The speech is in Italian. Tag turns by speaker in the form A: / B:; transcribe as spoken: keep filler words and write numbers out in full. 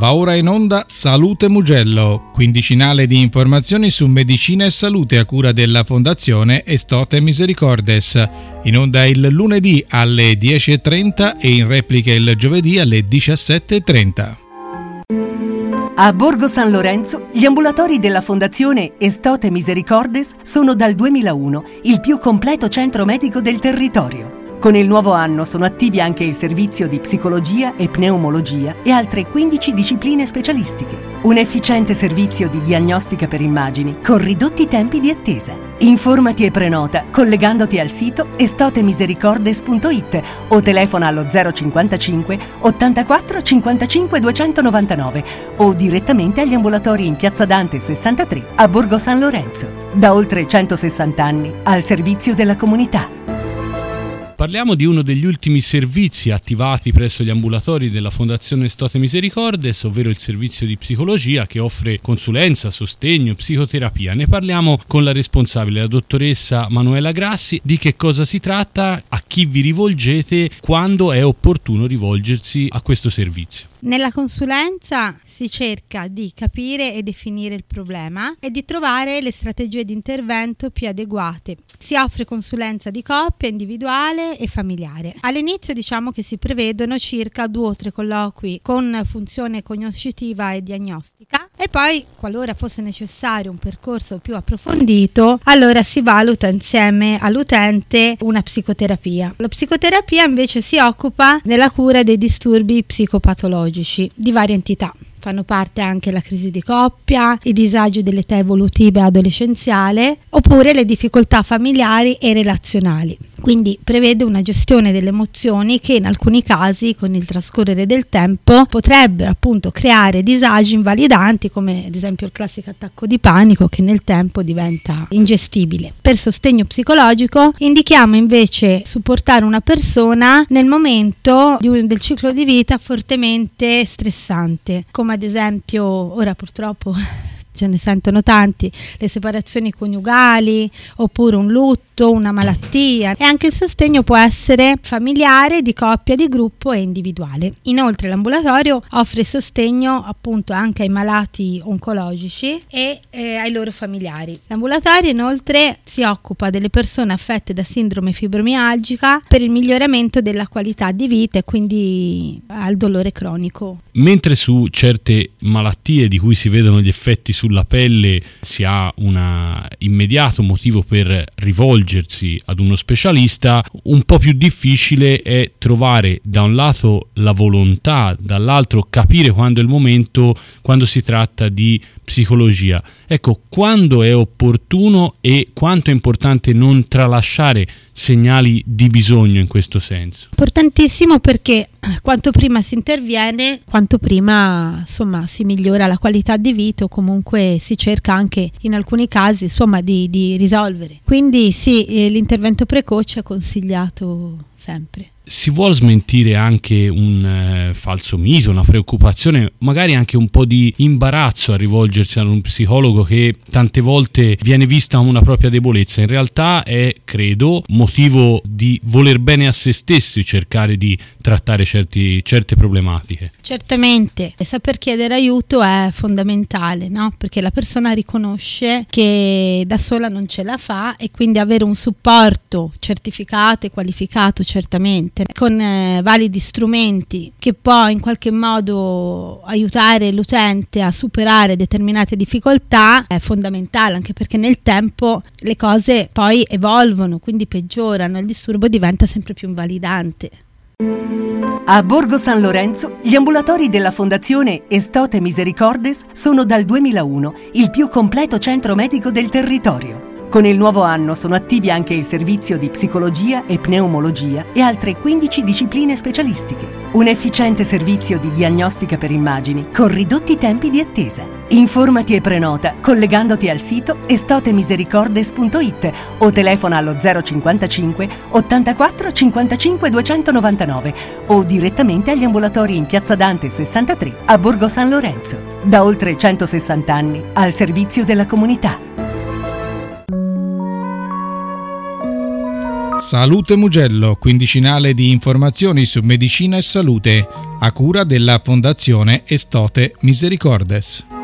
A: Va ora in onda Salute Mugello, quindicinale di informazioni su medicina e salute a cura della Fondazione Estote Misericordes. In onda il lunedì alle dieci e trenta e in replica il giovedì alle diciassette e trenta.
B: A Borgo San Lorenzo, gli ambulatori della Fondazione Estote Misericordes sono dal duemilauno il più completo centro medico del territorio. Con il nuovo anno sono attivi anche il servizio di psicologia e pneumologia e altre quindici discipline specialistiche. Un efficiente servizio di diagnostica per immagini con ridotti tempi di attesa. Informati e prenota collegandoti al sito estotemisericordes punto it o telefona allo zero cinquantacinque ottantaquattro cinquantacinque duecentonovantanove o direttamente agli ambulatori in Piazza Dante sessantatré a Borgo San Lorenzo. Da oltre centosessanta anni al servizio della comunità.
C: Parliamo di uno degli ultimi servizi attivati presso gli ambulatori della Fondazione Estote Misericordes, ovvero il servizio di psicologia che offre consulenza, sostegno, psicoterapia. Ne parliamo con la responsabile, la dottoressa Manuela Grassi. Di che cosa si tratta, a chi vi rivolgete, quando è opportuno rivolgersi a questo servizio?
D: Nella consulenza si cerca di capire e definire il problema e di trovare le strategie di intervento più adeguate. Si offre consulenza di coppia, individuale e familiare. All'inizio diciamo che si prevedono circa due o tre colloqui con funzione cognoscitiva e diagnostica e poi, qualora fosse necessario un percorso più approfondito, allora si valuta insieme all'utente una psicoterapia. La psicoterapia invece si occupa della cura dei disturbi psicopatologici di varie entità. Fanno parte anche la crisi di coppia, i disagi dell'età evolutiva e adolescenziale, oppure le difficoltà familiari e relazionali. Quindi prevede una gestione delle emozioni che in alcuni casi, con il trascorrere del tempo, potrebbero appunto creare disagi invalidanti, come ad esempio il classico attacco di panico che nel tempo diventa ingestibile. Per sostegno psicologico indichiamo invece supportare una persona nel momento di un, del ciclo di vita fortemente stressante, come ad esempio ora purtroppo ce ne sentono tanti, le separazioni coniugali oppure un lutto, una malattia, e anche il sostegno può essere familiare, di coppia, di gruppo e individuale. Inoltre l'ambulatorio offre sostegno appunto anche ai malati oncologici e eh, ai loro familiari. L'ambulatorio inoltre si occupa delle persone affette da sindrome fibromialgica per il miglioramento della qualità di vita e quindi al dolore cronico.
C: Mentre su certe malattie di cui si vedono gli effetti sulla pelle si ha un immediato motivo per rivolgersi ad uno specialista, un po' più difficile è trovare da un lato la volontà, dall'altro capire quando è il momento, quando si tratta di psicologia. Ecco, quando è opportuno e quanto è importante non tralasciare segnali di bisogno in questo senso?
D: Importantissimo, perché quanto prima si interviene, quanto prima insomma si migliora la qualità di vita o comunque si cerca anche in alcuni casi insomma di, di risolvere. Quindi sì, eh, l'intervento precoce è consigliato sempre.
C: Si vuol smentire anche un eh, falso mito, una preoccupazione, magari anche un po' di imbarazzo a rivolgersi ad un psicologo che tante volte viene vista come una propria debolezza. In realtà è, credo, motivo di voler bene a se stessi cercare di trattare certi, certe problematiche.
D: Certamente, e saper chiedere aiuto è fondamentale, no? Perché la persona riconosce che da sola non ce la fa e quindi avere un supporto certificato e qualificato certamente con eh, validi strumenti che può in qualche modo aiutare l'utente a superare determinate difficoltà è fondamentale, anche perché nel tempo le cose poi evolvono, quindi peggiorano, il disturbo diventa sempre più invalidante.
B: A Borgo San Lorenzo, gli ambulatori della Fondazione Estote Misericordes sono dal duemilauno il più completo centro medico del territorio. Con il nuovo anno sono attivi anche il servizio di psicologia e pneumologia e altre quindici discipline specialistiche. Un efficiente servizio di diagnostica per immagini con ridotti tempi di attesa. Informati e prenota collegandoti al sito estotemisericordes punto it o telefona allo zero cinquantacinque ottantaquattro cinquantacinque duecentonovantanove o direttamente agli ambulatori in Piazza Dante sessantatré a Borgo San Lorenzo. Da oltre centosessanta anni al servizio della comunità.
A: Salute Mugello, quindicinale di informazioni su medicina e salute, a cura della Fondazione Estote Misericordes.